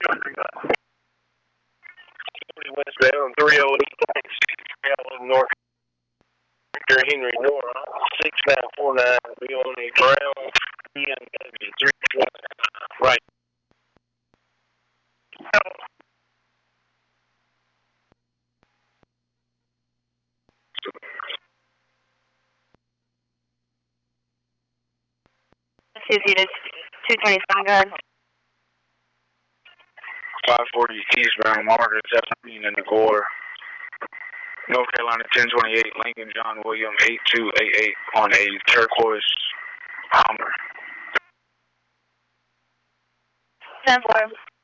Westbound 308 North Victor Henry Nora 6949. Be on the ground BMW 320. Right. Associated 227, go ahead. 540 eastbound Margaret 17 in the quarter. North Carolina 1028, Lincoln John William 8288 on a turquoise Hummer. 10-4.